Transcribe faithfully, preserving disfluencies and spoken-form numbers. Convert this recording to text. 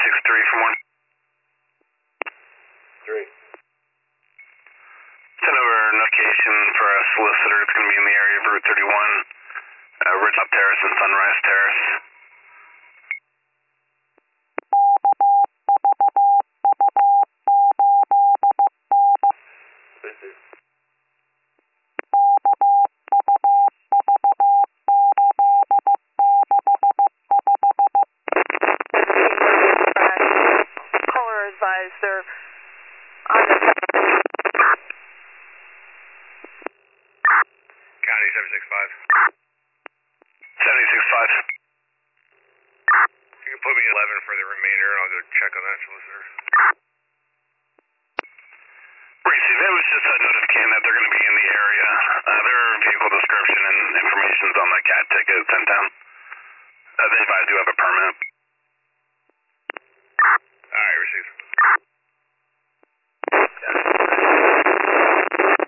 six three from one. Three. Send over a notification for a solicitor. It's going to be in the area of Route thirty-one, uh, Ridgetop Terrace and Sunrise Terrace. Caller advised they're on the County seven six five. seventy-six five. You can put me eleven for the remainder, and I'll go check on that solicitor. Receive. It was just a notification that they're going to be in the area. Uh, their vehicle description and information is on the cat ticket sent down. Uh, they advise you have a permit. All right, received.